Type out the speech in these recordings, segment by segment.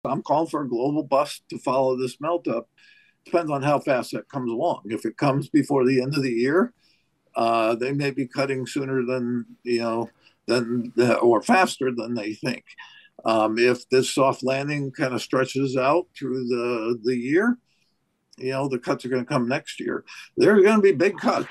I'm calling for a global bust to follow this melt up. Depends on how fast that comes along. If it comes before the end of the year, they may be cutting sooner than or faster than they think. If this soft landing kind of stretches out through the year, the cuts are going to come next year. There are going to be big cuts.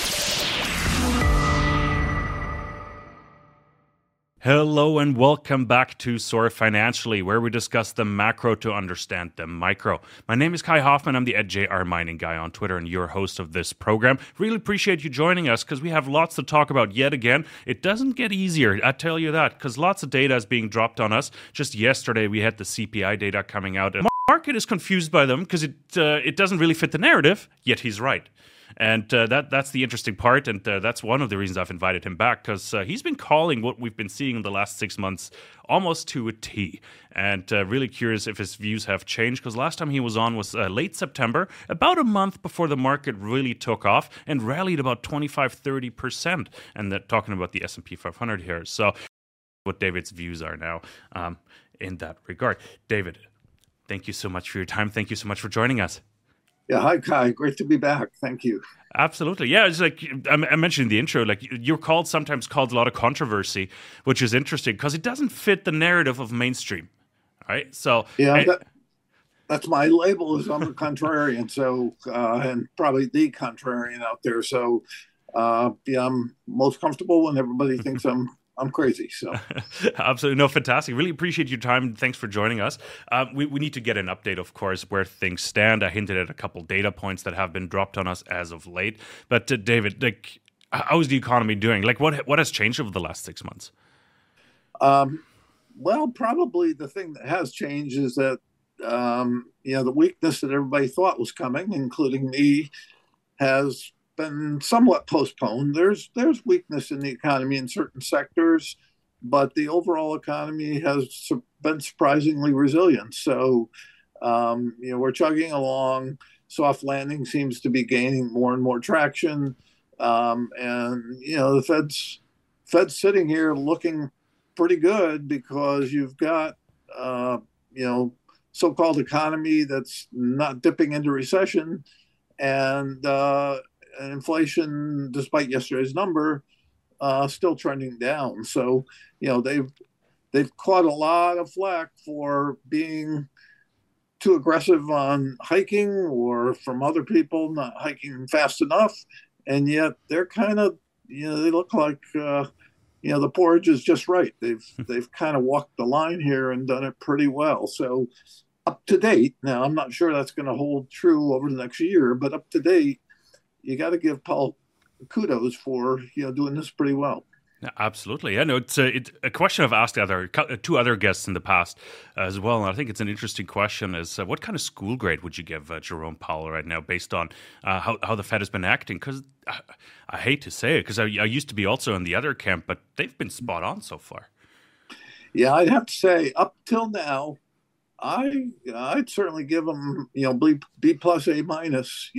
Hello and welcome back to Soar Financially, where we discuss the macro to understand the micro. My name is Kai Hoffman. I'm the @JR Mining Guy on Twitter and your host of this program. Really appreciate you joining us because we have lots to talk about yet again. It doesn't get easier, I tell you that, because lots of data is being dropped on us. Just yesterday, we had the CPI data coming out. And the market is confused by them because it doesn't really fit the narrative, yet he's right. And that's the interesting part, and that's one of the reasons I've invited him back, because he's been calling what we've been seeing in the last 6 months almost to a T, and really curious if his views have changed, because last time he was on was late September, about a month before the market really took off and rallied about 25-30%, and talking about the S&P 500 here. So what David's views are now in that regard. David, thank you so much for your time. Thank you so much for joining us. Yeah, hi Kai, great to be back. Thank you. Absolutely, yeah. It's like I mentioned in the intro, like your call sometimes caused a lot of controversy, which is interesting because it doesn't fit the narrative of mainstream, right? So yeah, that's my label. Is I'm a contrarian, so and probably the contrarian out there. So yeah, I'm most comfortable when everybody thinks I'm crazy. So absolutely, no, fantastic. Really appreciate your time. Thanks for joining us. We need to get an update, of course, where things stand. I hinted at a couple data points that have been dropped on us as of late. But David, like, how is the economy doing? Like, what has changed over the last 6 months? Well, probably the thing that has changed is that the weakness that everybody thought was coming, including me, has been somewhat postponed. There's weakness in the economy in certain sectors, but the overall economy has been surprisingly resilient. So, we're chugging along. Soft landing seems to be gaining more and more traction, and the Fed's sitting here looking pretty good because you've got so-called economy that's not dipping into recession, and inflation, despite yesterday's number, still trending down. So, they've caught a lot of flack for being too aggressive on hiking, or from other people not hiking fast enough, and yet they're kind of, they look like the porridge is just right. They've kind of walked the line here and done it pretty well. So up to date, now I'm not sure that's going to hold true over the next year, but up to date, you got to give Paul kudos for doing this pretty well. Yeah, absolutely. Yeah, no, it's a question I've asked two other guests in the past as well, and I think it's an interesting question. Is what kind of school grade would you give Jerome Powell right now, based on how the Fed has been acting? Because I hate to say it, because I used to be also in the other camp, but they've been spot on so far. Yeah, I'd have to say up till now, I'd certainly give them B plus A minus.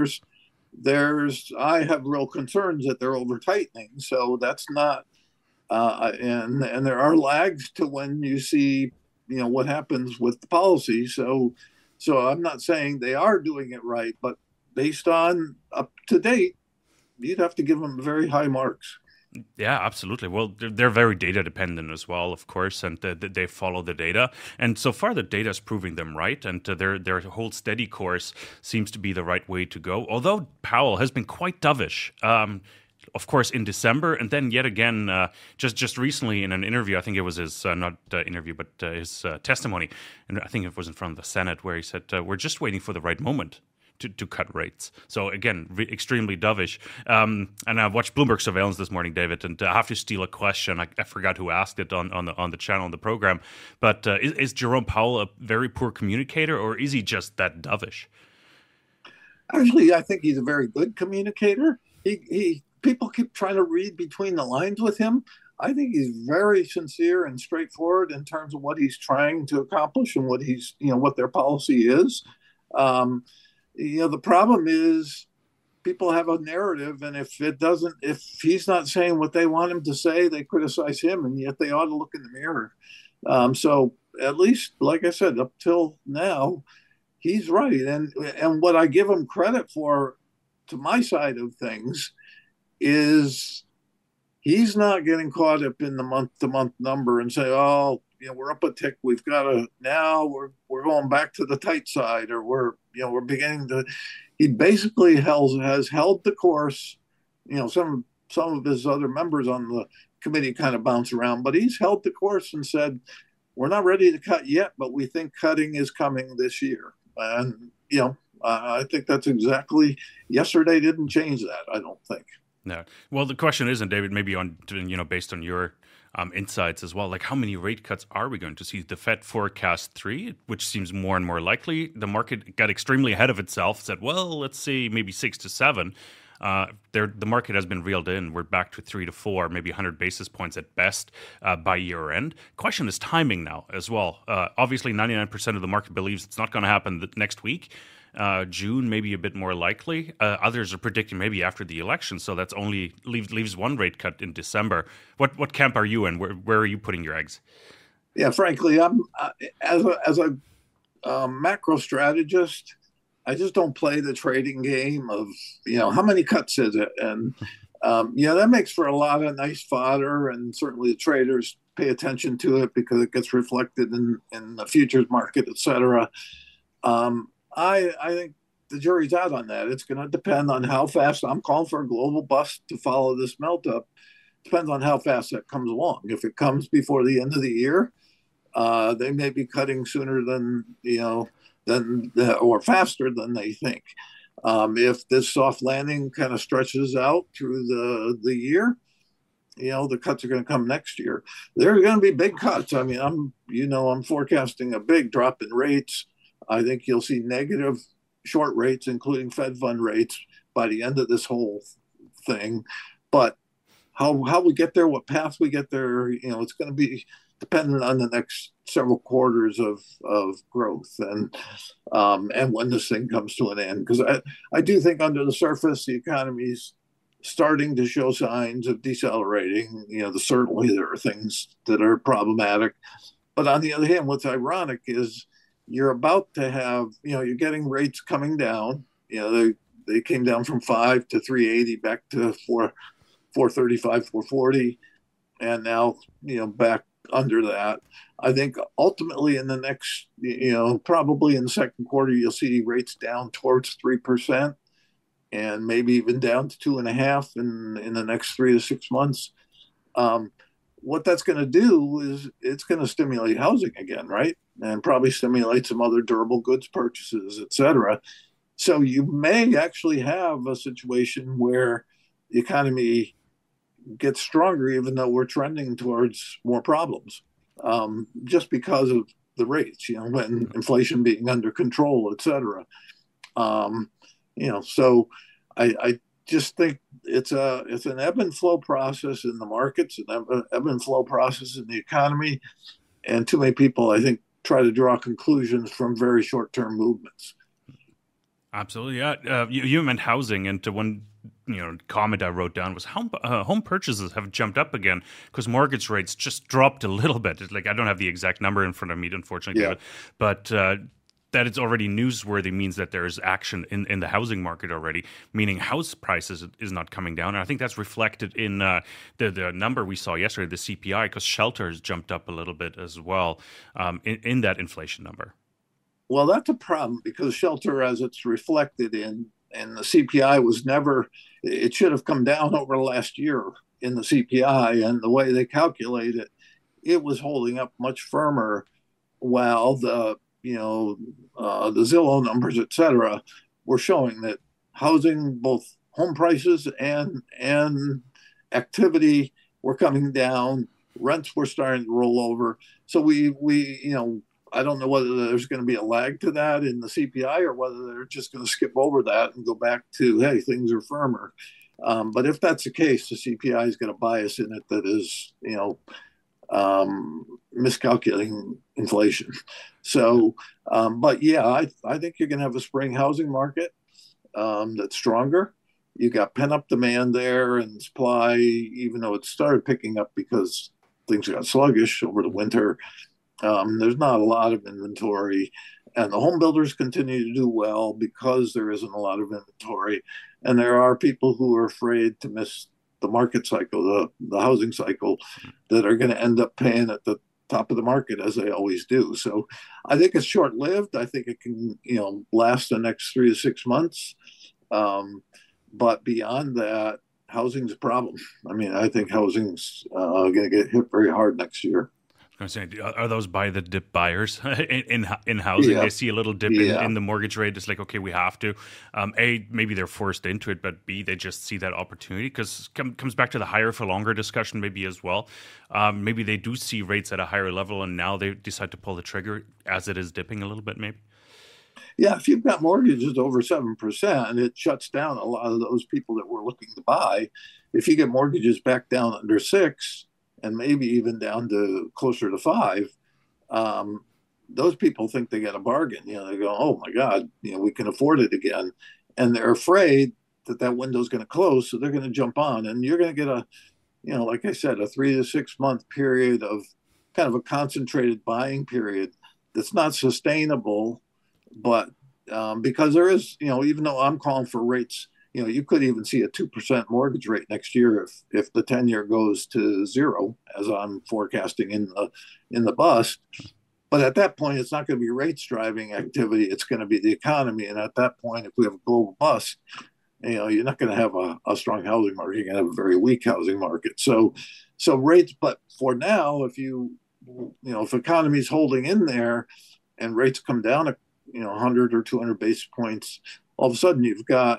I have real concerns that they're over tightening, so that's not and there are lags to when you see what happens with the policy. So I'm not saying they are doing it right, but based on up to date, you'd have to give them very high marks. Yeah, absolutely. Well, they're very data dependent as well, of course, and they follow the data. And so far, the data is proving them right, and their whole steady course seems to be the right way to go. Although Powell has been quite dovish, of course, in December, and then yet again, just recently in an interview, I think it was his his testimony, and I think it was in front of the Senate, where he said, "We're just waiting for the right moment to cut rates." So again, extremely dovish. And I watched Bloomberg Surveillance this morning, David, and I have to steal a question. I forgot who asked it on the channel, on the program. But is Jerome Powell a very poor communicator, or is he just that dovish? Actually, I think he's a very good communicator. People keep trying to read between the lines with him. I think he's very sincere and straightforward in terms of what he's trying to accomplish and what their policy is. The problem is people have a narrative, and if he's not saying what they want him to say, they criticize him, and yet they ought to look in the mirror. So at least, like I said, up till now, he's right. And what I give him credit for, to my side of things, is he's not getting caught up in the month to month number and say, oh, we're up a tick. We've got to now we're going back to the tight side, or we're beginning to. He basically has held the course. Some of his other members on the committee kind of bounce around, but he's held the course and said, we're not ready to cut yet, but we think cutting is coming this year. And I think that's exactly. Yesterday didn't change that, I don't think. No. Well, the question isn't, David, maybe on based on your insights as well, like how many rate cuts are we going to see? The Fed forecast 3, which seems more and more likely. The market got extremely ahead of itself, said, well, let's see, maybe 6 to 7. The market has been reeled in. We're back to 3 to 4, maybe 100 basis points at best by year end. Question is timing now as well. Obviously, 99% of the market believes it's not going to happen next week. June, maybe a bit more likely. Others are predicting maybe after the election, so that's only leaves one rate cut in December. What camp are you in? Where are you putting your eggs? Yeah, frankly, I'm as a macro strategist, I just don't play the trading game of how many cuts is it, and that makes for a lot of nice fodder, and certainly the traders pay attention to it because it gets reflected in the futures market, et cetera. I think the jury's out on that. It's going to depend on how fast. I'm calling for a global bust to follow this melt up. Depends on how fast that comes along. If it comes before the end of the year, they may be cutting sooner than or faster than they think. If this soft landing kind of stretches out through the year, the cuts are going to come next year. There are going to be big cuts. I mean, I'm forecasting a big drop in rates. I think you'll see negative short rates, including Fed fund rates, by the end of this whole thing. But how we get there, what path we get there, it's going to be dependent on the next several quarters of growth and when this thing comes to an end. Because I do think under the surface, the economy's starting to show signs of decelerating. Certainly there are things that are problematic. But on the other hand, what's ironic is you're about to have, you're getting rates coming down. They came down from 5 to 380 back to 435, 440, and now, back under that. I think ultimately in the next, probably in the second quarter, you'll see rates down towards 3% and maybe even down to 2.5% in the next 3 to 6 months. What that's going to do is it's going to stimulate housing again, right? And probably stimulate some other durable goods purchases, et cetera. So you may actually have a situation where the economy gets stronger, even though we're trending towards more problems, just because of the rates, when inflation being under control, et cetera. So I just think it's an ebb and flow process in the markets, an ebb and flow process in the economy, and too many people, I think, try to draw conclusions from very short-term movements. Absolutely, yeah. You meant housing, and one comment I wrote down was home purchases have jumped up again because mortgage rates just dropped a little bit. It's like I don't have the exact number in front of me, unfortunately, yeah. But that it's already newsworthy means that there's action in the housing market already, meaning house prices is not coming down. And I think that's reflected in the number we saw yesterday, the CPI, because shelter has jumped up a little bit as well in that inflation number. Well, that's a problem because shelter, as it's reflected in the CPI, was never, it should have come down over the last year in the CPI, and the way they calculate it, it was holding up much firmer, while the Zillow numbers, et cetera, were showing that housing, both home prices and activity, were coming down. Rents were starting to roll over. So we I don't know whether there's going to be a lag to that in the CPI or whether they're just going to skip over that and go back to, hey, things are firmer. But if that's the case, the CPI is going to bias in it that is, miscalculating inflation. So, but yeah, I think you're going to have a spring housing market that's stronger. You got pent-up demand there, and supply, even though it started picking up because things got sluggish over the winter, There's not a lot of inventory, and the home builders continue to do well because there isn't a lot of inventory. And there are people who are afraid to miss the market cycle, the housing cycle, that are going to end up paying at the top of the market as they always do. So I think it's short lived. I think it can, last the next 3 to 6 months. But beyond that, housing's a problem. I mean, I think housing's going to get hit very hard next year. I was saying, are those buy the dip buyers in housing? Yeah, They see a little dip yeah, in the mortgage rate. It's like, okay, we have to. A, maybe they're forced into it, but B, they just see that opportunity because comes back to the higher for longer discussion maybe as well. Maybe they do see rates at a higher level and now they decide to pull the trigger as it is dipping a little bit maybe. yeah. If you've got mortgages over 7%, it shuts down a lot of those people that were looking to buy. If you get mortgages back down under 6, and maybe even down to closer to 5, um, those people think they get a bargain. They go, "Oh my God, we can afford it again," and they're afraid that that window is going to close, so they're going to jump on, and you're going to get like I said, a 3 to 6 month period of kind of a concentrated buying period that's not sustainable. But because there is, even though I'm calling for rates, you could even see a 2% mortgage rate next year if the 10-year goes to 0, as I'm forecasting in the bust. But at that point, it's not going to be rates driving activity; it's going to be the economy. And at that point, if we have a global bust, you're not going to have a strong housing market. You're going to have a very weak housing market. So rates. But for now, if economy's holding in there and rates come down 100 or 200 basis points, all of a sudden you've got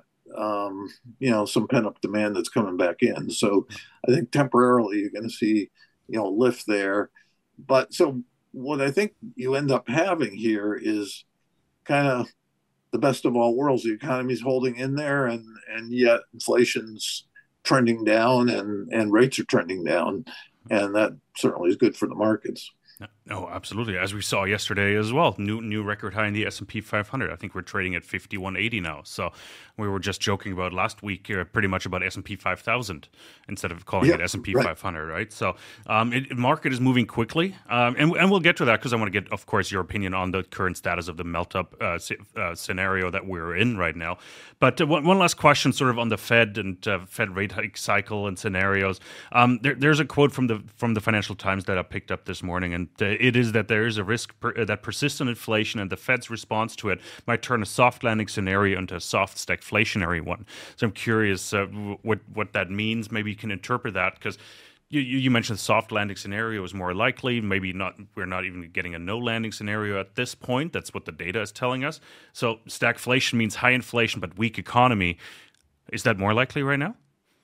some pent up demand that's coming back in. So I think temporarily you're going to see lift there. But so what I think you end up having here is kind of the best of all worlds. The economy's holding in there, and yet inflation's trending down, and rates are trending down, and that certainly is good for the markets. Oh, absolutely. As we saw yesterday as well, new record high in the S&P 500. I think we're trading at 5180 now. So we were just joking about last week, pretty much about S&P 5000 instead of calling it S&P Right. 500, right? So market is moving quickly, and we'll get to that because I want to get, of course, your opinion on the current status of the melt-up scenario that we're in right now. But one last question, sort of on the Fed and Fed rate hike cycle and scenarios. There's a quote from the Financial Times that I picked up this morning, and it is that there is a risk that persistent inflation and the Fed's response to it might turn a soft landing scenario into a soft stagflationary one. So I'm curious what that means. Maybe you can interpret that because you mentioned the soft landing scenario is more likely. Maybe not. We're not even getting a no landing scenario at this point. That's what the data is telling us. So stagflation means high inflation but weak economy. Is that more likely right now?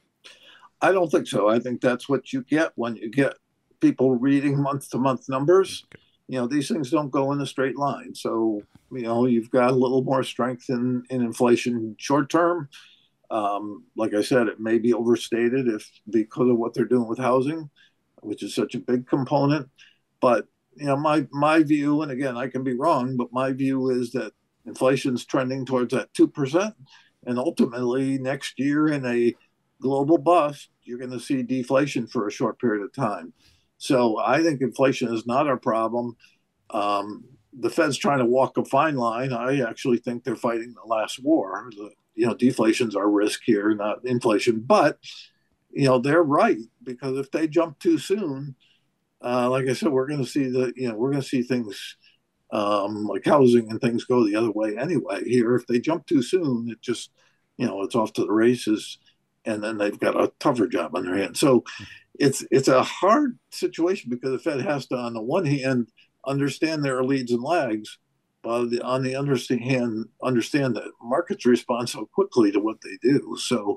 I don't think so. I think that's what you get when you get people reading month to month numbers. Okay. These things don't go in a straight line. So, you've got a little more strength in inflation short term. Like I said, it may be overstated because of what they're doing with housing, which is such a big component. But, my view, and again, I can be wrong, but my view is that inflation's trending towards that 2%. And ultimately, next year in a global bust, you're going to see deflation for a short period of time. So I think inflation is not our problem. The Fed's trying to walk a fine line. I actually think they're fighting the last war. Deflation's our risk here, not inflation. But they're right, because if they jump too soon, like I said, we're going to see things like housing and things go the other way anyway. Here, if they jump too soon, it just it's off to the races, and then they've got a tougher job on their hands. So it's a hard situation because the Fed has to, on the one hand, understand there are leads and lags, but on the hand, understand that markets respond so quickly to what they do. So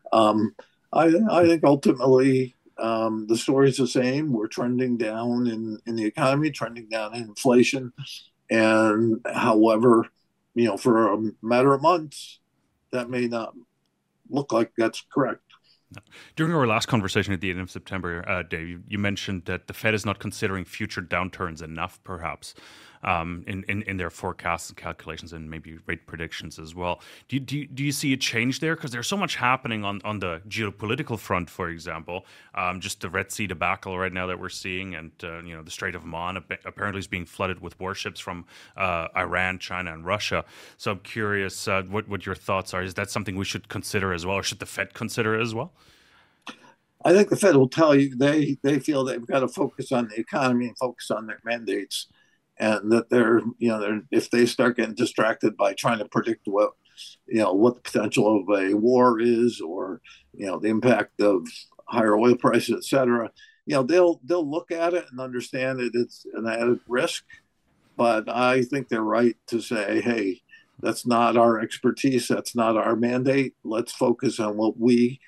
I think ultimately the story's the same. We're trending down in the economy, trending down in inflation, and however, for a matter of months, that may not look like that's correct. During our last conversation at the end of September, Dave, you mentioned that the Fed is not considering future downturns enough, perhaps. in their forecasts and calculations and maybe rate predictions as well. Do you see a change there? Because there's so much happening on the geopolitical front, for example, just the Red Sea debacle right now that we're seeing, and the Strait of Oman apparently is being flooded with warships from Iran, China, and Russia. So I'm curious what your thoughts are. Is that something we should consider as well, or should the Fed consider it as well? I think the Fed will tell you they feel they've got to focus on the economy and focus on their mandates, and that they're if they start getting distracted by trying to predict what the potential of a war is, or the impact of higher oil prices, et cetera, they'll look at it and understand that it's an added risk. But I think they're right to say, hey, that's not our expertise, that's not our mandate. Let's focus on what we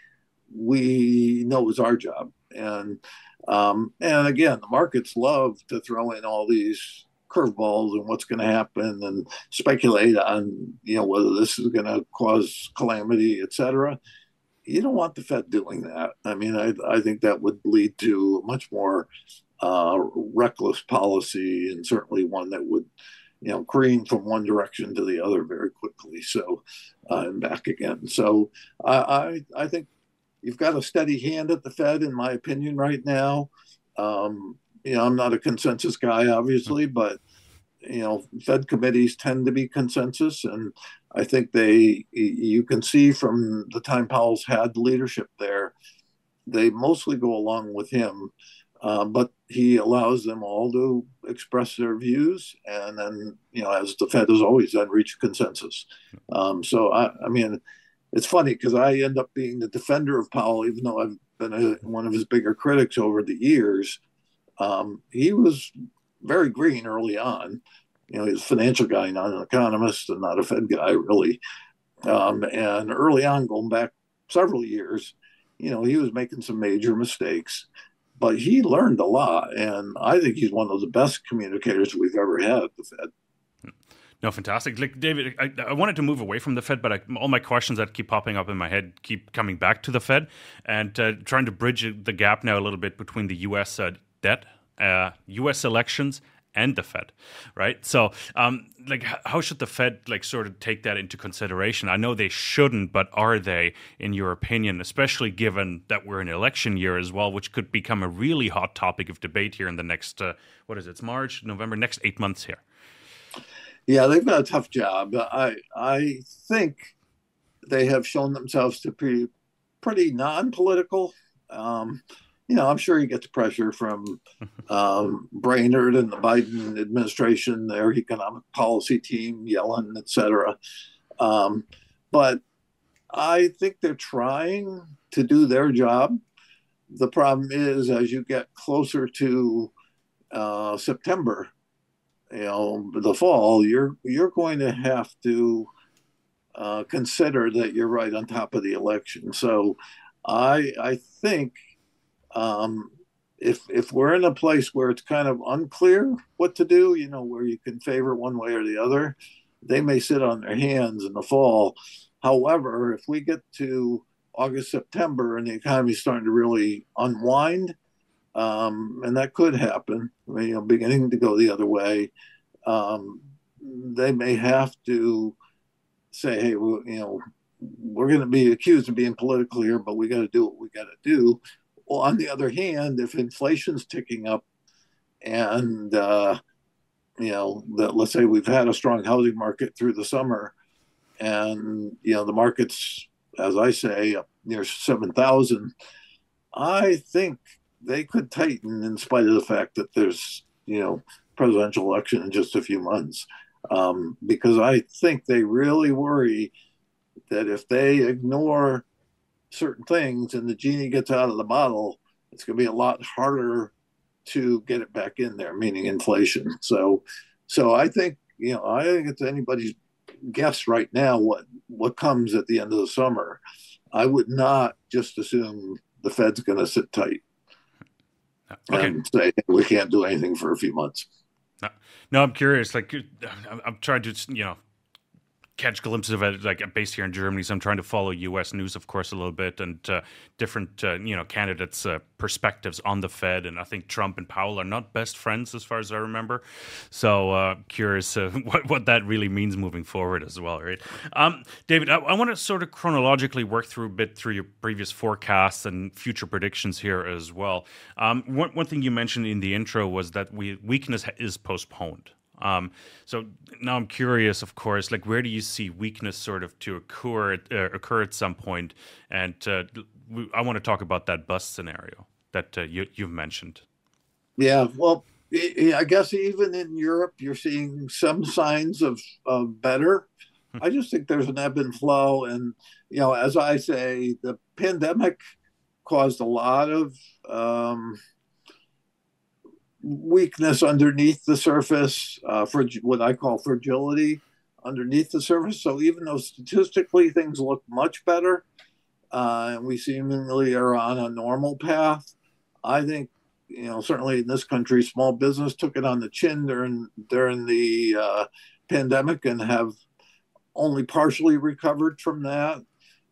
know is our job. And again, the markets love to throw in all these curveballs and what's going to happen and speculate on whether this is going to cause calamity, et cetera. You don't want the Fed doing that. I mean, I think that would lead to a much more reckless policy, and certainly one that would careen from one direction to the other very quickly. So and back again. So I think you've got a steady hand at the Fed, in my opinion, right now. I'm not a consensus guy, obviously, but Fed committees tend to be consensus, and I think you can see from the time Powell's had leadership there, they mostly go along with him, but he allows them all to express their views, and then as the Fed has always done, reach consensus. So I mean, it's funny because I end up being the defender of Powell, even though I've been one of his bigger critics over the years. He was very green early on. He's a financial guy, not an economist, and not a Fed guy, really. And early on, going back several years, he was making some major mistakes, but he learned a lot. And I think he's one of the best communicators we've ever had at the Fed. No, fantastic. Like, David, I wanted to move away from the Fed, but all my questions that keep popping up in my head keep coming back to the Fed, and trying to bridge the gap now a little bit between the U.S. Debt, U.S. elections, and the Fed, right? So, how should the Fed sort of take that into consideration? I know they shouldn't, but are they, in your opinion, especially given that we're in election year as well, which could become a really hot topic of debate here in the next, it's March, November, next 8 months here? Yeah, they've got a tough job. I think they have shown themselves to be pretty non-political. I'm sure he gets pressure from Brainerd and the Biden administration, their economic policy team, Yellen, et cetera. But I think they're trying to do their job. The problem is, as you get closer to September, the fall, you're going to have to consider that you're right on top of the election. So I think if we're in a place where it's kind of unclear what to do, where you can favor one way or the other, they may sit on their hands in the fall. However, if we get to August, September, and the economy is starting to really unwind, and that could happen, beginning to go the other way, they may have to say, hey, we're going to be accused of being political here, but we got to do what we got to do. Well, on the other hand, if inflation's ticking up, and that, let's say we've had a strong housing market through the summer, and the market's, as I say, up near 7,000, I think they could tighten in spite of the fact that there's presidential election in just a few months, because I think they really worry that if they ignore certain things and the genie gets out of the bottle, it's going to be a lot harder to get it back in there, meaning inflation. So I think it's anybody's guess right now what comes at the end of the summer. I would not just assume the Fed's going to sit tight and say, hey, we can't do anything for a few months. No, I'm curious. I'm trying to, catch glimpses of it, like based here in Germany. So I'm trying to follow U.S. news, of course, a little bit, and different candidates' perspectives on the Fed. And I think Trump and Powell are not best friends, as far as I remember. So curious what that really means moving forward as well, right? David, I want to sort of chronologically work through a bit through your previous forecasts and future predictions here as well. One thing you mentioned in the intro was that weakness is postponed. So now I'm curious, of course, like where do you see weakness sort of to occur at some point? And I want to talk about that bust scenario that you've mentioned. Yeah, well, I guess even in Europe, you're seeing some signs of better. I just think there's an ebb and flow. And, as I say, the pandemic caused a lot of weakness underneath the surface, for what I call fragility underneath the surface. So even though statistically things look much better, and we seemingly are on a normal path, I think certainly in this country, small business took it on the chin during the pandemic and have only partially recovered from that.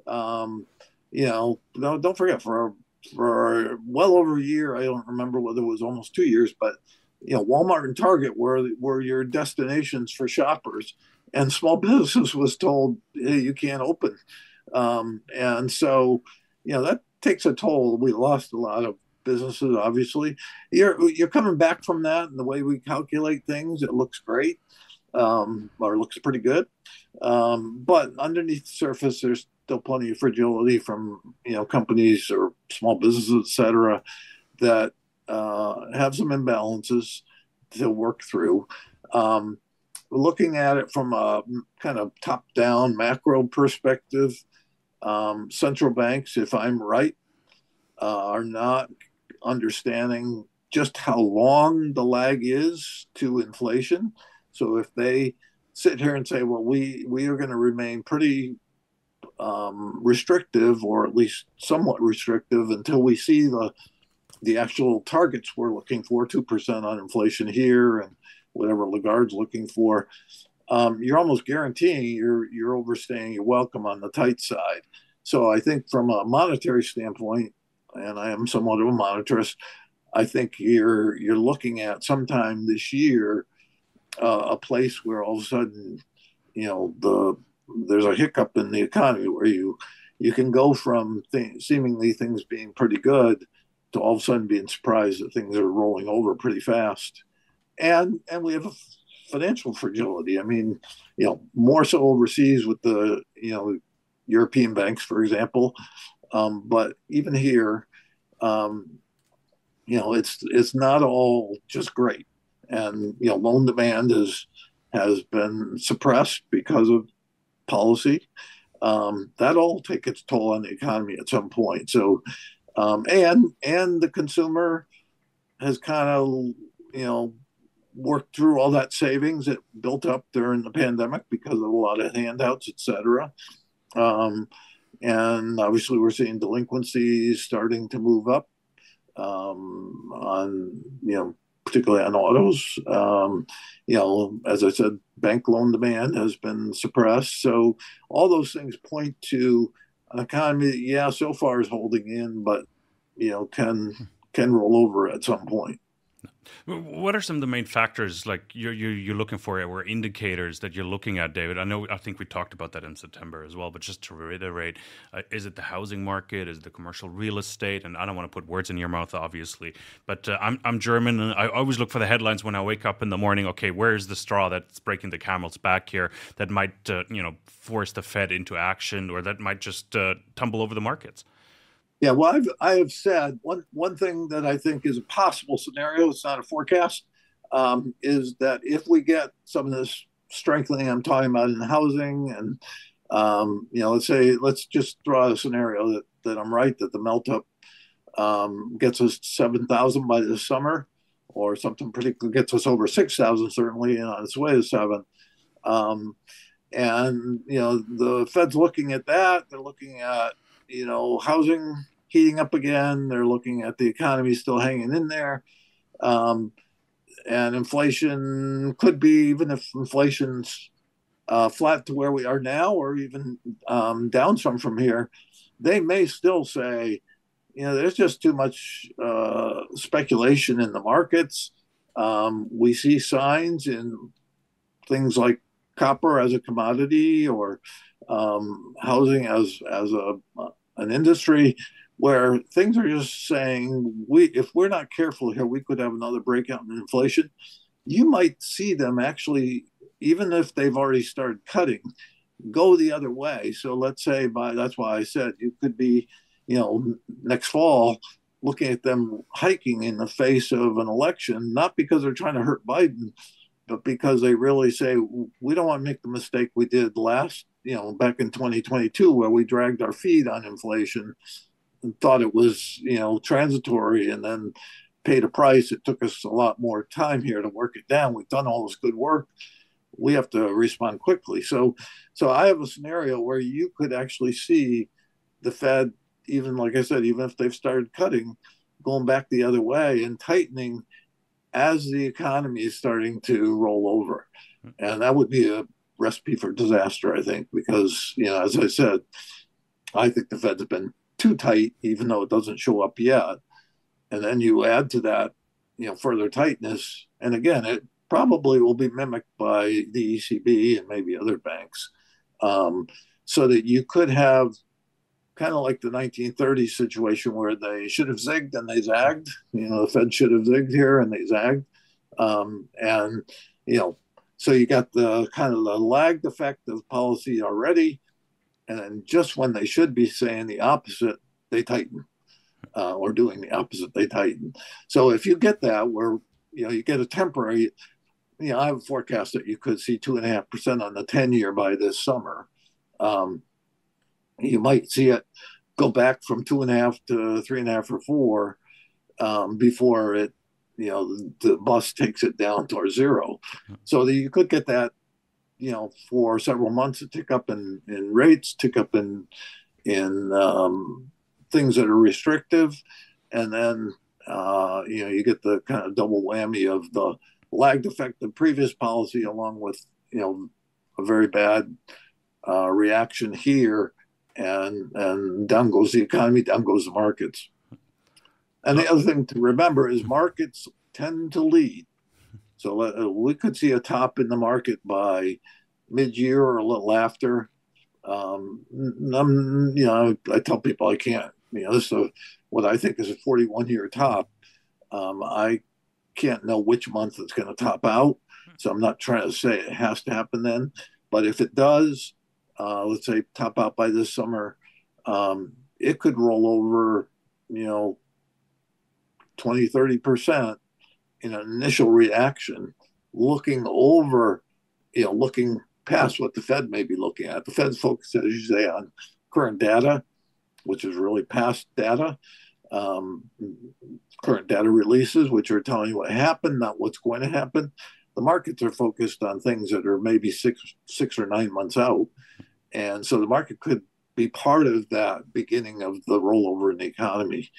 Don't forget for well over a year, I don't remember whether it was almost 2 years, but Walmart and Target were your destinations for shoppers, and small business was told, hey, you can't open, and so that takes a toll. We lost a lot of businesses. Obviously, you're coming back from that, and the way we calculate things, it looks great, or looks pretty good, but underneath the surface, there's still plenty of fragility from companies or small businesses, et cetera, that have some imbalances to work through. Looking at it from a kind of top-down macro perspective, central banks, if I'm right, are not understanding just how long the lag is to inflation. So if they sit here and say, well, we are going to remain pretty restrictive, or at least somewhat restrictive, until we see the actual targets we're looking for, 2% on inflation here and whatever Lagarde's looking for, you're almost guaranteeing you're overstaying your welcome on the tight side. So I think from a monetary standpoint, and I am somewhat of a monetarist, I think you're looking at sometime this year a place where all of a sudden, there's a hiccup in the economy where you can go from seemingly things being pretty good to all of a sudden being surprised that things are rolling over pretty fast. And we have a financial fragility. I mean, more so overseas with the, European banks, for example. But even here, it's not all just great. And, loan demand has been suppressed because of policy. That'll take its toll on the economy at some point. So, and the consumer has kind of, worked through all that savings that built up during the pandemic because of a lot of handouts, et cetera. And obviously we're seeing delinquencies starting to move up, on, particularly on autos. As I said, bank loan demand has been suppressed. So all those things point to an economy that, so far is holding in, but, can roll over at some point. What are some of the main factors like you're looking for, or indicators that you're looking at, David? I think we talked about that in September as well, but just to reiterate, is it the housing market? Is it the commercial real estate? And I don't want to put words in your mouth, obviously, but I'm German, and I always look for the headlines when I wake up in the morning. Okay, where's the straw that's breaking the camel's back here that might force the Fed into action, or that might just tumble over the markets? Yeah, well, I have said one thing that I think is a possible scenario. It's not a forecast. Is that if we get some of this strengthening I'm talking about in housing, and let's just throw out a scenario that I'm right, that the melt up gets us 7,000 by this summer, or something particular gets us over 6,000 certainly, and on its way to 7. And the Fed's looking at that. They're looking at housing heating up again. They're looking at the economy still hanging in there. And inflation could be, even if inflation's flat to where we are now, or even down some from here, they may still say, there's just too much speculation in the markets. We see signs in things like copper as a commodity, or housing as an industry, where things are just saying, if we're not careful here, we could have another breakout in inflation. You might see them actually, even if they've already started cutting, go the other way. So let's say that's why I said you could be, next fall looking at them hiking in the face of an election, not because they're trying to hurt Biden, but because they really say, we don't want to make the mistake we did back in 2022, where we dragged our feet on inflation and thought it was, transitory, and then paid a price. It took us a lot more time here to work it down. We've done all this good work. We have to respond quickly. So I have a scenario where you could actually see the Fed, even like I said, even if they've started cutting, going back the other way and tightening as the economy is starting to roll over. And that would be a recipe for disaster, I think, because, as I said, I think the Fed's been too tight, even though it doesn't show up yet. And then you add to that, further tightness. And again, it probably will be mimicked by the ECB and maybe other banks, so that you could have kind of like the 1930s situation where they should have zigged and they zagged. The Fed should have zigged here and they zagged. And, so you got the kind of the lagged effect of policy already. And then just when they should be saying the opposite, they tighten, or doing the opposite, they tighten. So if you get that where, you get a temporary, I have a forecast that you could see 2.5% on the 10-year by this summer. You might see it go back from 2.5 to 3.5 or 4 before it, the bus takes it down towards zero. So that you could get that, for several months, a tick up in rates, tick up in things that are restrictive, and then you get the kind of double whammy of the lagged effect of previous policy, along with a very bad reaction here, and down goes the economy, down goes the markets. And the other thing to remember is markets tend to lead. So we could see a top in the market by mid-year or a little after. I tell people I can't. This is what I think is a 41-year top. I can't know which month it's going to top out, so I'm not trying to say it has to happen then. But if it does, let's say top out by this summer, it could roll over, 20-30% in an initial reaction, looking over, looking past what the Fed may be looking at. The Fed's focused, as you say, on current data, which is really past data, current data releases, which are telling you what happened, not what's going to happen. The markets are focused on things that are maybe six or 9 months out. And so the market could be part of that beginning of the rollover in the economy.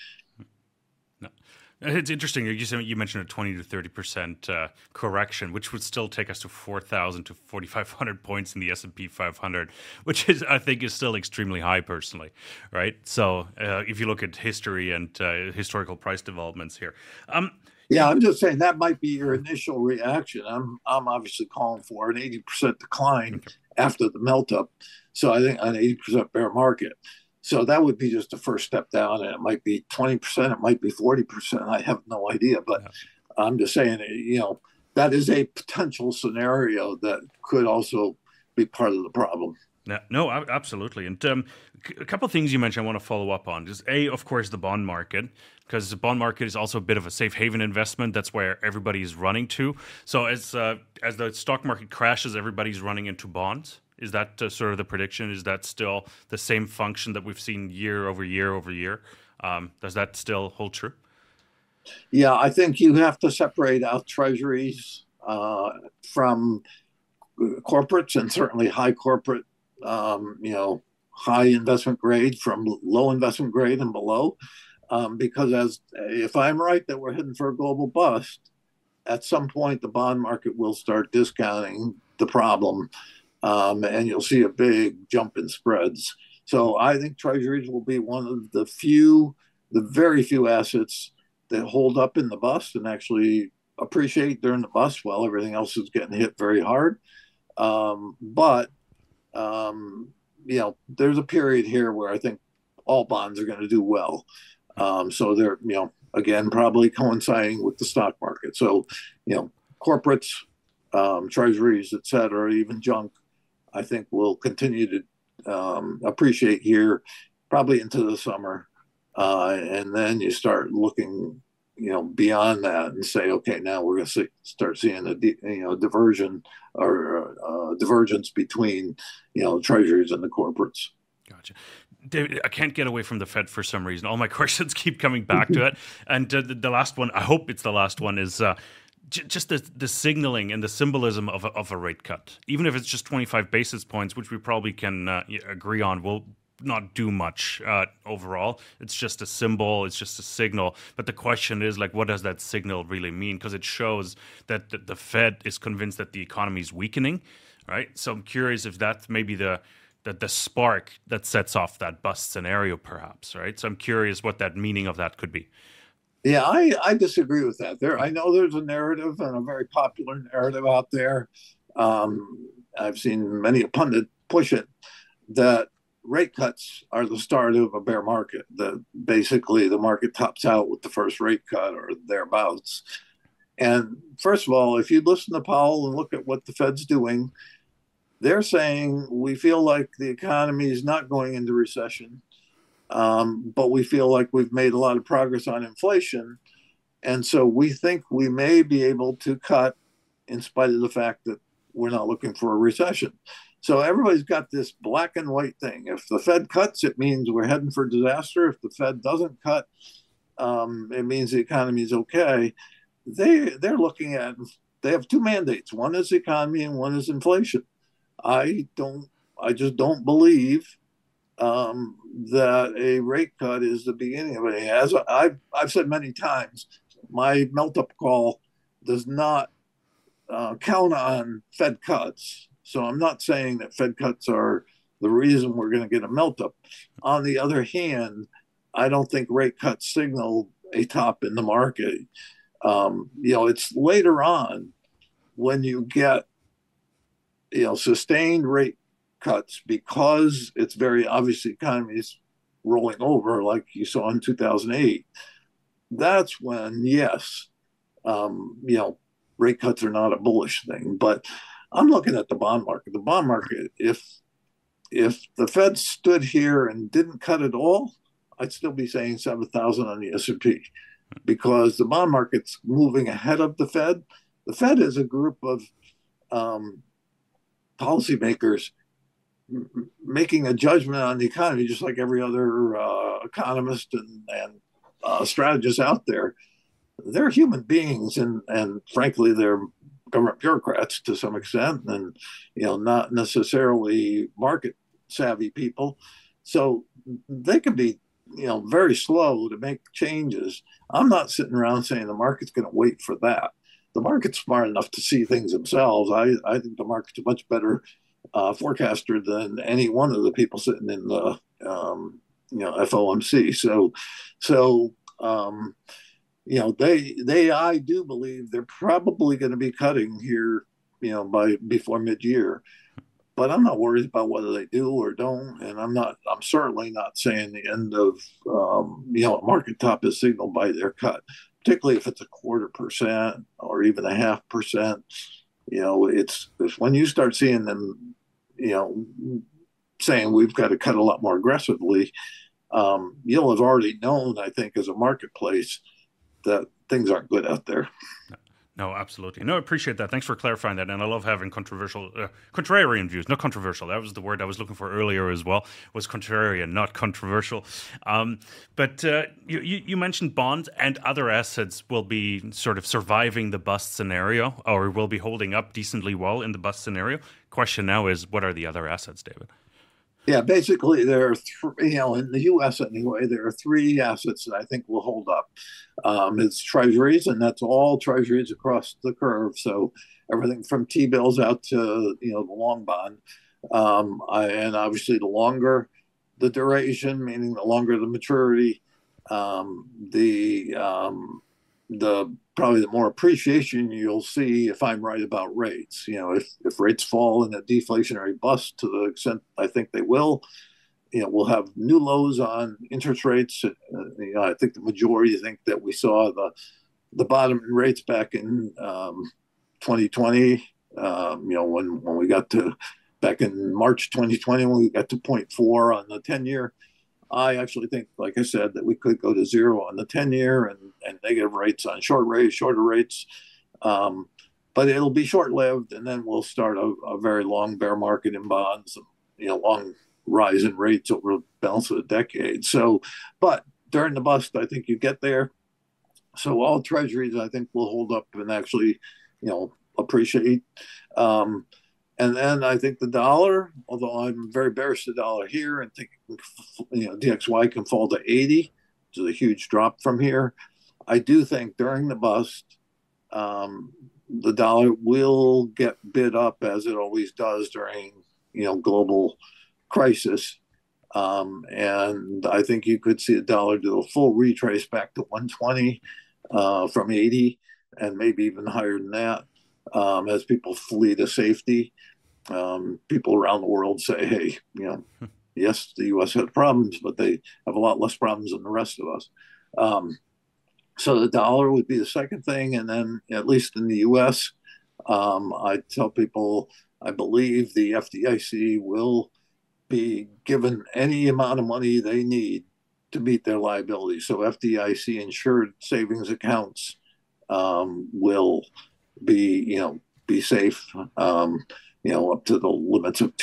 It's interesting. You mentioned a 20 to 30% correction, which would still take us to 4,000 to 4,500 points in the S&P 500, which I think is still extremely high personally, right? So if you look at history and historical price developments here. Yeah, I'm just saying that might be your initial reaction. I'm obviously calling for an 80% decline after the melt up. So I think an 80% bear market. So that would be just the first step down, and it might be 20%, it might be 40%. I have no idea, but I'm just saying, that is a potential scenario that could also be part of the problem. No, absolutely. And a couple of things you mentioned I want to follow up on. Just of course, the bond market, because the bond market is also a bit of a safe haven investment. That's where everybody is running to. So as the stock market crashes, everybody's running into bonds. Is that sort of the prediction? Is that still the same function that we've seen year over year over year? Does that still hold true? Yeah, I think you have to separate out treasuries from corporates, and certainly high corporate, high investment grade from low investment grade and below. Because if I'm right that we're heading for a global bust, at some point the bond market will start discounting the problem and you'll see a big jump in spreads. So I think treasuries will be one of the very few assets that hold up in the bust and actually appreciate during the bust while everything else is getting hit very hard. But there's a period here where I think all bonds are going to do well. So they're, again, probably coinciding with the stock market. So, corporates, treasuries, et cetera, even junk, I think will continue to appreciate here probably into the summer. And then you start looking, beyond that and say, okay, now we're going to start seeing a diversion or divergence between, treasuries and the corporates. Gotcha. David, I can't get away from the Fed for some reason. All my questions keep coming back to it. And the last one, I hope it's the last one, is just the signaling and the symbolism of a rate cut. Even if it's just 25 basis points, which we probably can agree on, will not do much overall. It's just a symbol. It's just a signal. But the question is, what does that signal really mean? Because it shows that the Fed is convinced that the economy is weakening, right? So I'm curious if that's maybe the spark that sets off that bust scenario, perhaps, right? So I'm curious what that meaning of that could be. Yeah, I disagree with that. I know there's a narrative and a very popular narrative out there. I've seen many a pundit push it that rate cuts are the start of a bear market. That basically the market tops out with the first rate cut or thereabouts. And first of all, if you listen to Powell and look at what the Fed's doing, they're saying we feel like the economy is not going into recession, but we feel like we've made a lot of progress on inflation. And so we think we may be able to cut in spite of the fact that we're not looking for a recession. So everybody's got this black and white thing. If the Fed cuts, it means we're heading for disaster. If the Fed doesn't cut, it means the economy is okay. They're looking at, they have two mandates. One is the economy and one is inflation. I just don't believe that a rate cut is the beginning of it. As I've said many times, my melt-up call does not count on Fed cuts. So I'm not saying that Fed cuts are the reason we're going to get a melt-up. On the other hand, I don't think rate cuts signal a top in the market. It's later on when you get sustained rate cuts because it's very obvious the economy is rolling over, like you saw in 2008. That's when, yes, rate cuts are not a bullish thing. But I'm looking at the bond market. The bond market, if the Fed stood here and didn't cut at all, I'd still be saying 7,000 on the S&P because the bond market's moving ahead of the Fed. The Fed is a group of policymakers making a judgment on the economy, just like every other economist and strategist out there. They're human beings, and frankly, they're government bureaucrats to some extent, and not necessarily market savvy people. So they can be very slow to make changes. I'm not sitting around saying the market's going to wait for that. The market's smart enough to see things themselves. I think the market's a much better forecaster than any one of the people sitting in the FOMC. I do believe they're probably going to be cutting here, before mid-year. But I'm not worried about whether they do or don't, and I'm certainly not saying the end of market top is signaled by their cut, particularly if it's 0.25% or even 0.5%. It's when you start seeing them, saying we've got to cut a lot more aggressively. You'll have already known, I think, as a marketplace, that things aren't good out there. No, absolutely. No, I appreciate that. Thanks for clarifying that. And I love having contrarian views. Not controversial. That was the word I was looking for earlier as well, was contrarian, not controversial. But you mentioned bonds and other assets will be sort of surviving the bust scenario, or will be holding up decently well in the bust scenario. Question now is, what are the other assets, David? Yeah, basically there are in the U.S. anyway, there are three assets that I think will hold up. It's treasuries, and that's all treasuries across the curve. So everything from T-bills out to the long bond. And obviously, the longer the duration, meaning the longer the maturity, the probably the more appreciation you'll see if I'm right about rates. If rates fall in a deflationary bust to the extent I think they will, we'll have new lows on interest rates. I think the majority think that we saw the bottom in rates back in 2020. When we got to back in March 2020, when we got to 0.4 on the 10-year. I actually think, like I said, that we could go to 0 on the 10-year and negative rates on shorter rates. But it'll be short-lived, and then we'll start a very long bear market in bonds, long rise in rates over the balance of the decade. So, but during the bust, I think you get there. So all treasuries, I think, will hold up and actually, appreciate. And then I think the dollar, although I'm very bearish the dollar here and think, DXY can fall to 80, which is a huge drop from here. I do think during the bust, the dollar will get bid up as it always does during, global crisis. And I think you could see the dollar do a full retrace back to 120 from 80 and maybe even higher than that as people flee to safety. People around the world say, hey, yes, the U.S. had problems, but they have a lot less problems than the rest of us. So the dollar would be the second thing. And then, at least in the U.S., I tell people I believe the FDIC will be given any amount of money they need to meet their liability. So FDIC insured savings accounts will be safe. Up to the limits of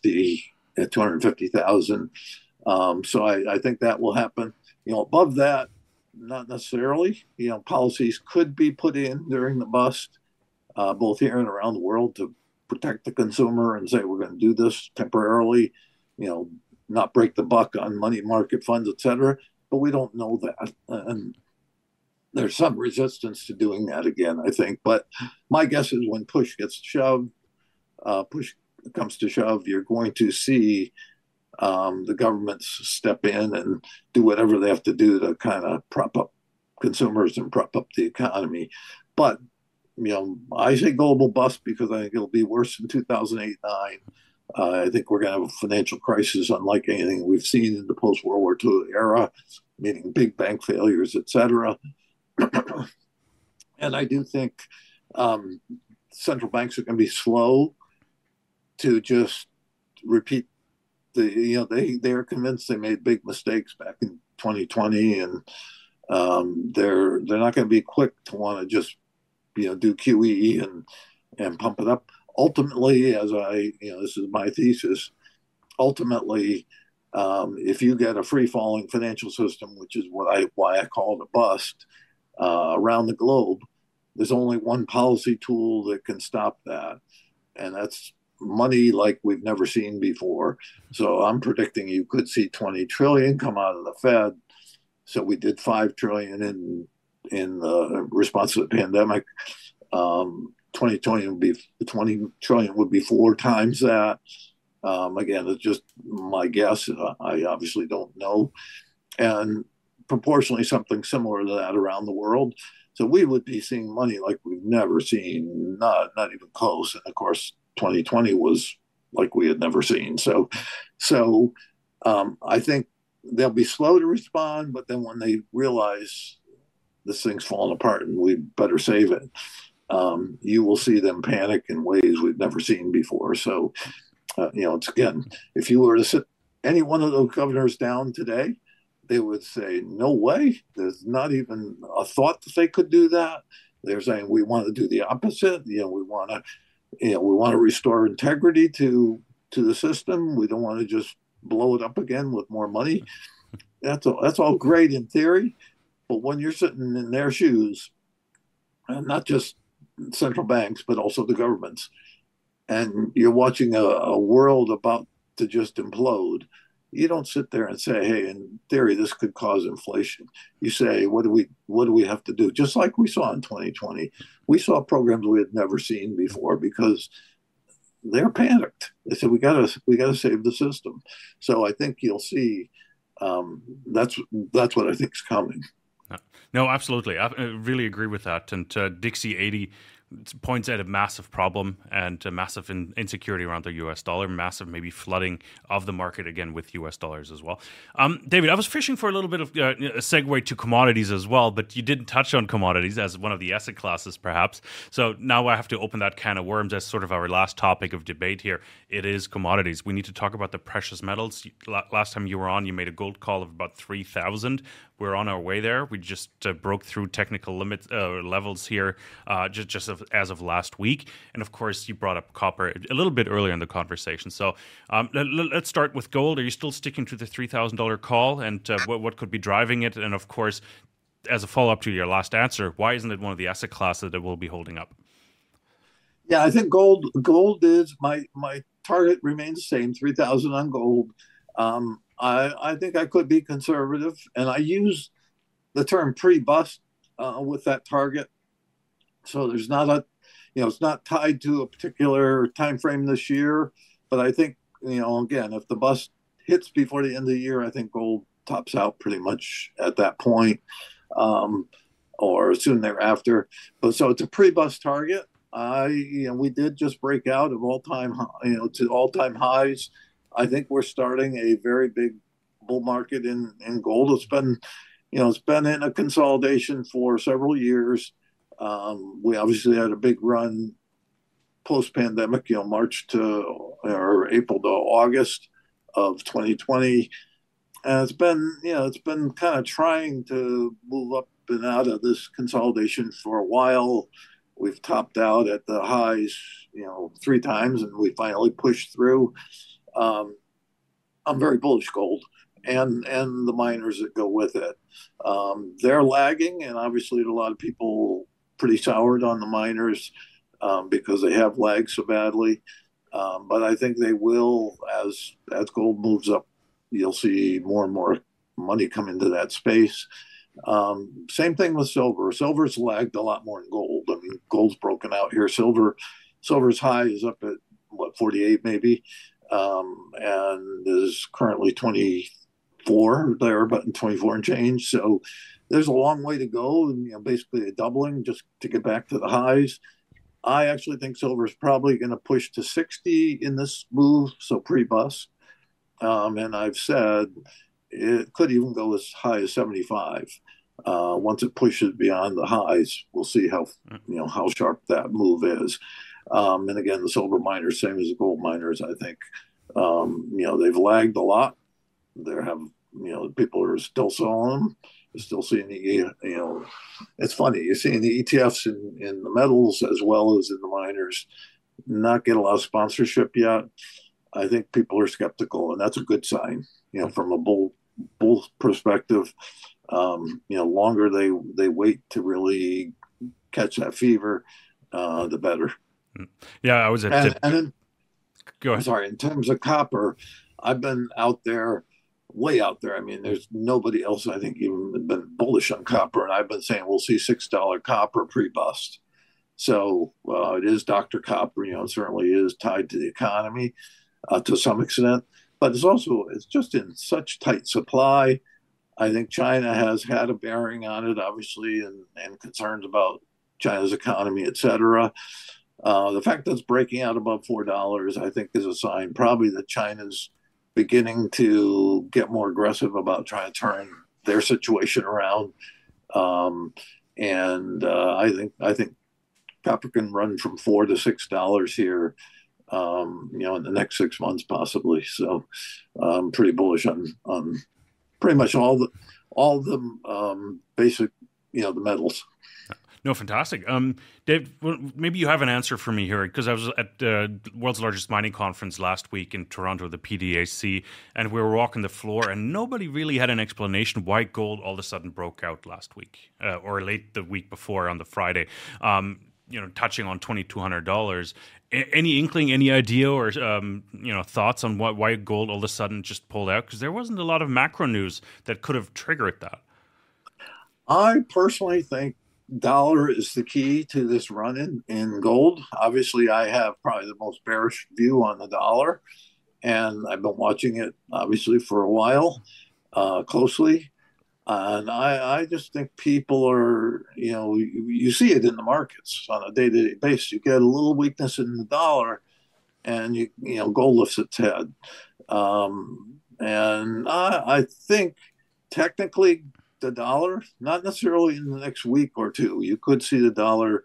250,000. So I think that will happen. Above that, not necessarily. Policies could be put in during the bust, both here and around the world, to protect the consumer and say we're going to do this temporarily. Not break the buck on money market funds, et cetera. But we don't know that, and there's some resistance to doing that again, I think. But my guess is when push comes to shove, you're going to see the governments step in and do whatever they have to do to kind of prop up consumers and prop up the economy. But, I say global bust because I think it'll be worse than 2008-9. I think we're going to have a financial crisis unlike anything we've seen in the post-World War II era, meaning big bank failures, et cetera. And I do think central banks are going to be slow to just repeat they are convinced they made big mistakes back in 2020, and they're not going to be quick to want to just do QE and pump it up. Ultimately, as this is my thesis. Ultimately, if you get a free falling financial system, which is why I call it a bust around the globe, there's only one policy tool that can stop that, and that's money like we've never seen before. So I'm predicting you could see 20 trillion come out of the Fed. So we did 5 trillion in the response to the pandemic. 2020 would be 20 trillion would be 4 times that. Again, it's just my guess. I obviously don't know. And proportionally something similar to that around the world. So we would be seeing money like we've never seen, not even close. And of course, 2020 was like we had never seen. So I think they'll be slow to respond, but then when they realize this thing's falling apart and we better save it, you will see them panic in ways we've never seen before. So, it's again, if you were to sit any one of those governors down today, they would say, no way. There's not even a thought that they could do that. They're saying we want to do the opposite. We want to restore integrity to the system. We don't want to just blow it up again with more money. That's all great in theory, but when you're sitting in their shoes, and not just central banks, but also the governments, and you're watching a world about to just implode, you don't sit there and say, hey, in theory, this could cause inflation. You say, what do we have to do? Just like we saw in 2020, we saw programs we had never seen before because they're panicked. They said we gotta save the system. So I think you'll see that's what I think is coming. No, absolutely. I really agree with that. And Dixie 80 points out a massive problem and a massive insecurity around the US dollar, massive maybe flooding of the market again with US dollars as well. David, I was fishing for a little bit of a segue to commodities as well, but you didn't touch on commodities as one of the asset classes perhaps. So now I have to open that can of worms as sort of our last topic of debate here. It is commodities. We need to talk about the precious metals. Last time you were on, you made a gold call of about 3,000. We're on our way there. We just broke through technical limits levels here just as of last week. And of course, you brought up copper a little bit earlier in the conversation. So let's start with gold. Are you still sticking to the $3,000 call, and what could be driving it? And of course, as a follow-up to your last answer, why isn't it one of the asset classes that will be holding up? Yeah, I think gold is my target remains the same, 3,000 on gold. I think I could be conservative, and I use the term pre-bust with that target. So there's not it's not tied to a particular time frame this year, but I think again, if the bust hits before the end of the year, I think gold tops out pretty much at that point, or soon thereafter. But so it's a pre-bust target. We did just break out of to all-time highs. I think we're starting a very big bull market in gold. It's been in a consolidation for several years. We obviously had a big run post-pandemic, March to or April to August of 2020, and it's been kind of trying to move up and out of this consolidation for a while. We've topped out at the highs, 3 times, and we finally pushed through. I'm very bullish gold and the miners that go with it. They're lagging, and obviously a lot of people pretty soured on the miners because they have lagged so badly. But I think they will, as gold moves up, you'll see more and more money come into that space. Same thing with silver. Silver's lagged a lot more than gold. I mean, gold's broken out here. Silver's high is up at 48 maybe, and is currently 24 there, but 24 and change. So there's a long way to go, and basically a doubling just to get back to the highs. I actually think silver is probably going to push to 60 in this move, so pre-bust. And I've said it could even go as high as 75. Once it pushes beyond the highs, we'll see how sharp that move is. And again, the silver miners, same as the gold miners, I think, they've lagged a lot. People are still selling them. You're still seeing it's funny. You're seeing the ETFs in the metals as well as in the miners not get a lot of sponsorship yet. I think people are skeptical, and that's a good sign, from a bull perspective. Longer they wait to really catch that fever, the better. Yeah, I was at. Go ahead. Sorry, in terms of copper, I've been way out there. I mean, there's nobody else I think even been bullish on copper, and I've been saying we'll see $6 copper pre-bust. So it is Dr. Copper. It certainly is tied to the economy to some extent, but it's just in such tight supply. I think China has had a bearing on it, obviously, and concerns about China's economy, et cetera. The fact that it's breaking out above $4, I think, is a sign probably that China's beginning to get more aggressive about trying to turn their situation around. I think copper can run from $4 to $6 here, in the next 6 months possibly. So I'm pretty bullish on pretty much all the basic, the metals. No, fantastic. Dave, maybe you have an answer for me here, because I was at the world's largest mining conference last week in Toronto, the PDAC, and we were walking the floor, and nobody really had an explanation why gold all of a sudden broke out last week, or late the week before on the Friday. touching on $2,200. Any inkling, any idea, or thoughts on why gold all of a sudden just pulled out? Because there wasn't a lot of macro news that could have triggered that. I personally think dollar is the key to this run in gold. Obviously, I have probably the most bearish view on the dollar, and I've been watching it obviously for a while closely. And I just think people are, you see it in the markets on a day-to-day basis. You get a little weakness in the dollar, and gold lifts its head. And I think technically the dollar, not necessarily in the next week or two, you could see the dollar.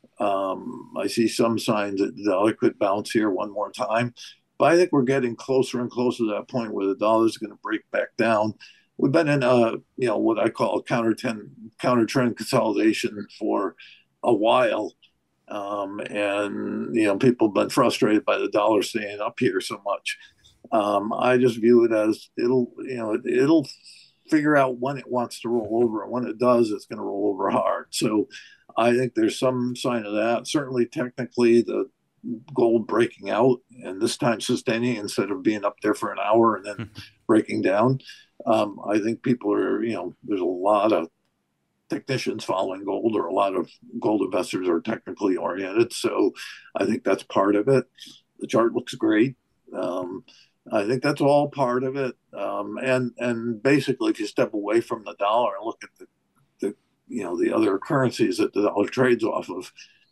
I see some signs that the dollar could bounce here one more time, but I think we're getting closer and closer to that point where the dollar is going to break back down. We've been in what I call counter trend consolidation for a while, and people have been frustrated by the dollar staying up here so much. I just view it as it'll figure out when it wants to roll over, and when it does, it's going to roll over hard. So I think there's some sign of that. Certainly, technically, the gold breaking out and this time sustaining instead of being up there for an hour and then breaking down. I think people are, there's a lot of technicians following gold, or a lot of gold investors are technically oriented. So I think that's part of it. The chart looks great. I think that's all part of it. And basically, if you step away from the dollar and look at the other currencies that the dollar trades off of,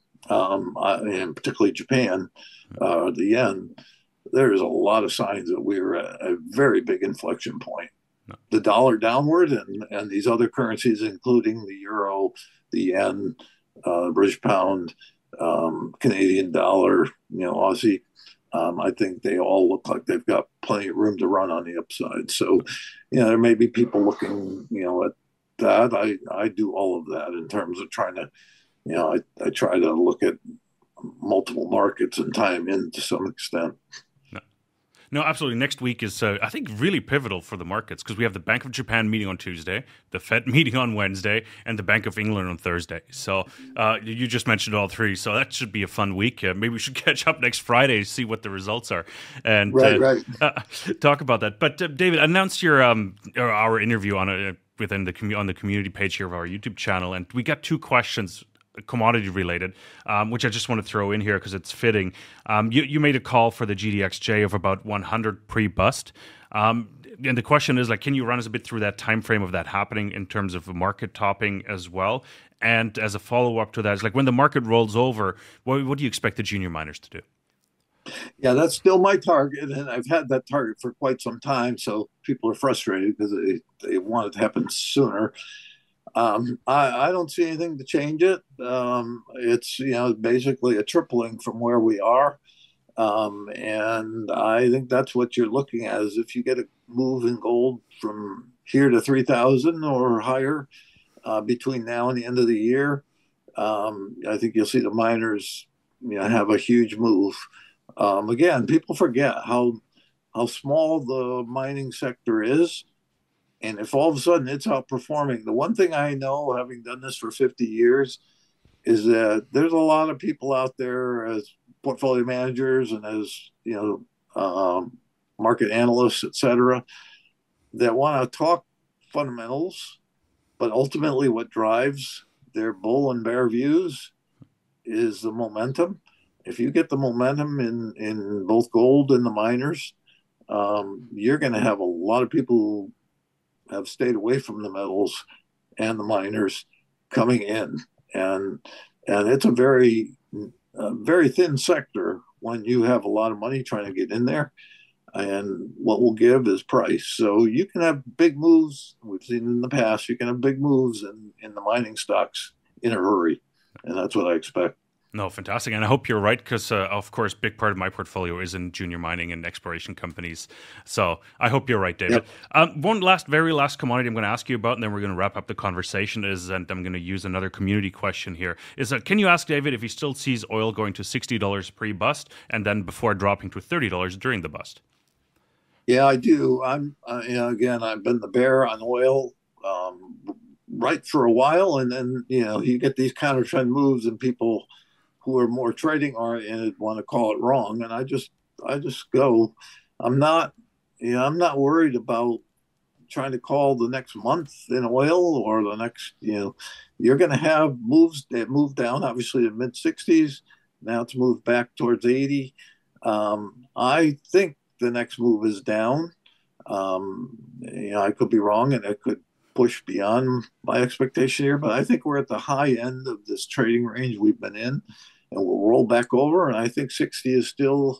and particularly Japan, the yen, there's a lot of signs that we're at a very big inflection point. No. The dollar downward, and these other currencies, including the euro, the yen, British pound, Canadian dollar, Aussie, I think they all look like they've got plenty of room to run on the upside. So, there may be people looking, at that. I do all of that in terms of trying to, I try to look at multiple markets and tie them in to some extent. No, absolutely. Next week is, I think, really pivotal for the markets, because we have the Bank of Japan meeting on Tuesday, the Fed meeting on Wednesday, and the Bank of England on Thursday. So you just mentioned all three, so that should be a fun week. Maybe we should catch up next Friday to see what the results are and talk about that. But David, announce our interview on the community page here of our YouTube channel, and we got two questions, commodity related, which I just want to throw in here because it's fitting. You made a call for the GDXJ of about 100 pre-bust. And the question is, can you run us a bit through that time frame of that happening in terms of market topping as well? And as a follow-up to that, is when the market rolls over, what do you expect the junior miners to do? Yeah, that's still my target, and I've had that target for quite some time. So people are frustrated because they want it to happen sooner. I don't see anything to change it. It's basically a tripling from where we are, and I think that's what you're looking at. Is if you get a move in gold from here to 3,000 or higher between now and the end of the year, I think you'll see the miners have a huge move. Again, people forget how small the mining sector is. And if all of a sudden it's outperforming, the one thing I know, having done this for 50 years, is that there's a lot of people out there as portfolio managers and as market analysts, et cetera, that want to talk fundamentals, but ultimately what drives their bull and bear views is the momentum. If you get the momentum in both gold and the miners, you're going to have a lot of people who have stayed away from the metals and the miners coming in, and it's a very thin sector when you have a lot of money trying to get in there, and what will give is price. So you can have big moves. We've seen in the past, you can have big moves in the mining stocks in a hurry, and that's what I expect. No, fantastic. And I hope you're right, because, of course, big part of my portfolio is in junior mining and exploration companies. So I hope you're right, David. Yep. One very last commodity I'm going to ask you about, and then we're going to wrap up the conversation, and I'm going to use another community question here, is that can you ask David if he still sees oil going to $60 pre-bust and then before dropping to $30 during the bust? Yeah, I do. Again, I've been the bear on oil right for a while, and then, you get these counter trend moves and people who are more trading oriented want to call it wrong, and I just go, I'm not, I'm not worried about trying to call the next month in oil or the next, you're going to have moves that move down, obviously the mid 60s. Now it's moved back towards 80. I think the next move is down. I could be wrong and it could push beyond my expectation here, but I think we're at the high end of this trading range we've been in, and we'll roll back over. And I think 60 is still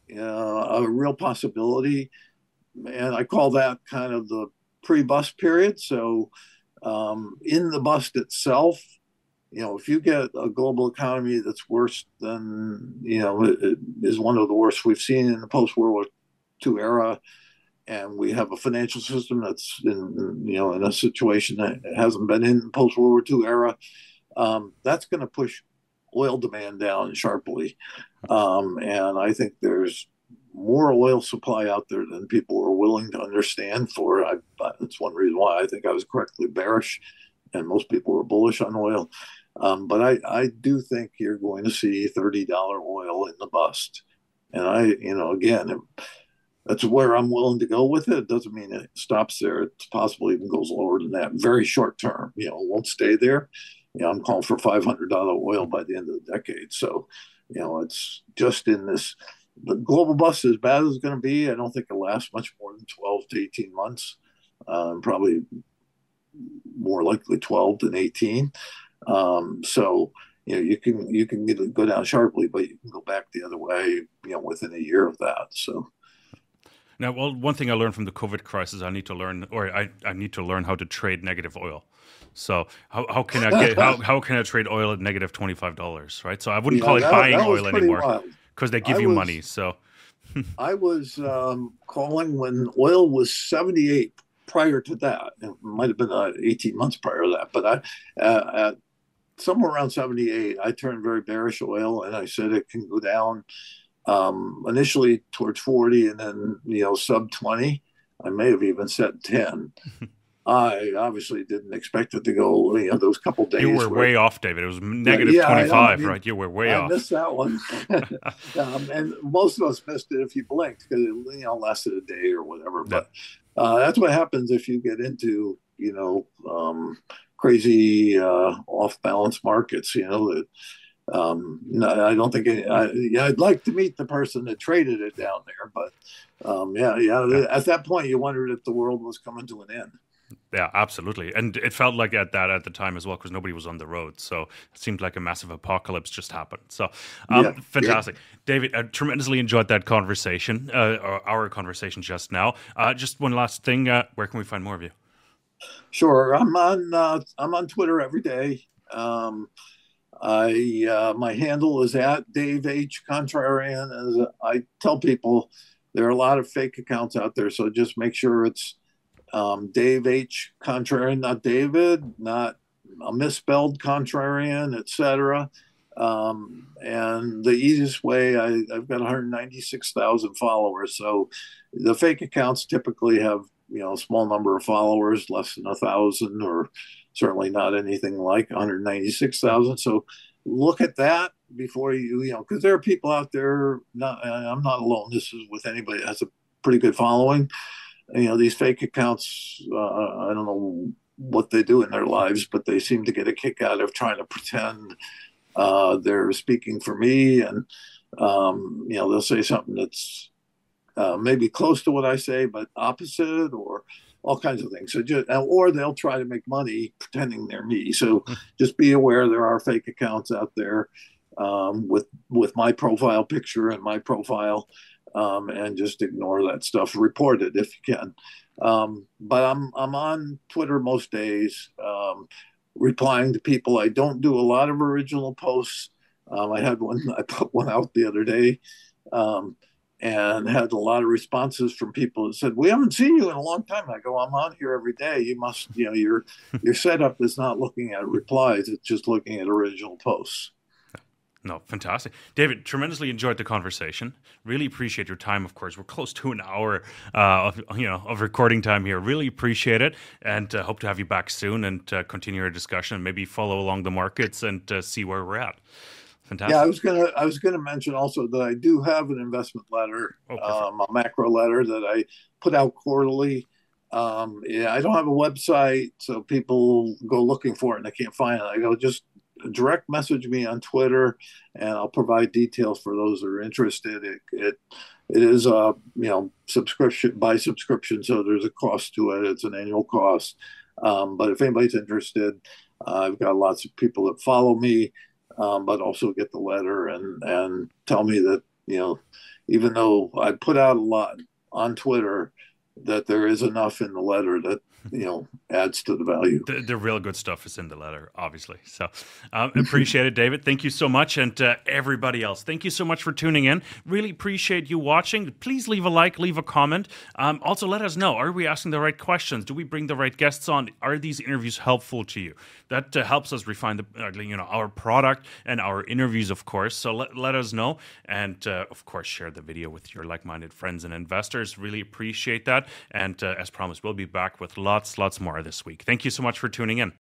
a real possibility. And I call that kind of the pre-bust period. So in the bust itself, if you get a global economy that's worse than, it is one of the worst we've seen in the post-World War II era, and we have a financial system that's in a situation that hasn't been in the post-World War II era, that's going to push oil demand down sharply. And I think there's more oil supply out there than people are willing to understand for. That's one reason why I think I was correctly bearish and most people were bullish on oil. But I do think you're going to see $30 oil in the bust. And again, that's where I'm willing to go with it. It doesn't mean it stops there. It's possible even goes lower than that. Very short term, it won't stay there. I'm calling for $500 oil by the end of the decade. So, it's just in this, the global bust, as bad as it's going to be, I don't think it'll last much more than 12 to 18 months. Probably more likely 12 than 18. So, you can go down sharply, but you can go back the other way, within a year of that. So. Now, well, one thing I learned from the COVID crisis, I need to learn how to trade negative oil. So how can I get how can I trade oil at negative $25? Right. So I wouldn't call it buying oil anymore because they give you money. So I was calling when oil was 78. Prior to that, it might have been 18 months prior to that, but at somewhere around 78, I turned very bearish oil, and I said it can go down. Initially towards 40 and then, sub 20. I may have even said 10. I obviously didn't expect it to go, those couple days. You were way off, David. It was negative 25, right? You were way off. I missed that one. And most of us missed it if you blinked because it, lasted a day or whatever. But that's what happens if you get into, crazy off-balance markets, that no, I don't think I'd like to meet the person that traded it down there, but at that point you wondered if the world was coming to an end. Yeah, absolutely. And it felt like at the time as well, because nobody was on the road. So it seemed like a massive apocalypse just happened. So fantastic. Yeah. David, I tremendously enjoyed that conversation, our conversation just now. Just one last thing. Where can we find more of you? Sure. I'm on Twitter every day. My handle is at Dave H Contrarian. As I tell people, there are a lot of fake accounts out there, so just make sure it's Dave H Contrarian, not David, not a misspelled Contrarian, etc. And the easiest way, I've got 196,000 followers, so the fake accounts typically have a small number of followers, less than 1,000, or certainly not anything like 196,000. So look at that before because there are people out there. I'm not alone. This is with anybody that has a pretty good following. These fake accounts. I don't know what they do in their lives, but they seem to get a kick out of trying to pretend they're speaking for me, and they'll say something that's maybe close to what I say, but opposite, or all kinds of things. So or they'll try to make money pretending they're me. So just be aware there are fake accounts out there with my profile picture and my profile, and just ignore that stuff. Report it if you can. But I'm on Twitter most days, replying to people. I don't do a lot of original posts. I put one out the other day. And had a lot of responses from people that said, "We haven't seen you in a long time." I go, "I'm on here every day. You must, your setup is not looking at replies; it's just looking at original posts." No, fantastic, David. Tremendously enjoyed the conversation. Really appreciate your time. Of course, we're close to an hour of recording time here. Really appreciate it, and hope to have you back soon and continue our discussion. Maybe follow along the markets and see where we're at. Yeah, Fantastic. I was gonna mention also that I do have an investment letter, Oh, perfect. a macro letter that I put out quarterly. Yeah, I don't have a website, so people go looking for it and they can't find it. I go just direct message me on Twitter, and I'll provide details for those that are interested. It is a subscription by subscription, so there's a cost to it. It's an annual cost. But if anybody's interested, I've got lots of people that follow me, but also get the letter and tell me that even though I put out a lot on Twitter, that there is enough in the letter that adds to the value. The real good stuff is in the letter, obviously. So appreciate it, David. Thank you so much. And everybody else, thank you so much for tuning in. Really appreciate you watching. Please leave a like, leave a comment. Also, let us know, are we asking the right questions? Do we bring the right guests on? Are these interviews helpful to you? That helps us refine our product and our interviews, of course. So let us know. And of course, share the video with your like-minded friends and investors. Really appreciate that. And as promised, we'll be back with lots more this week. Thank you so much for tuning in.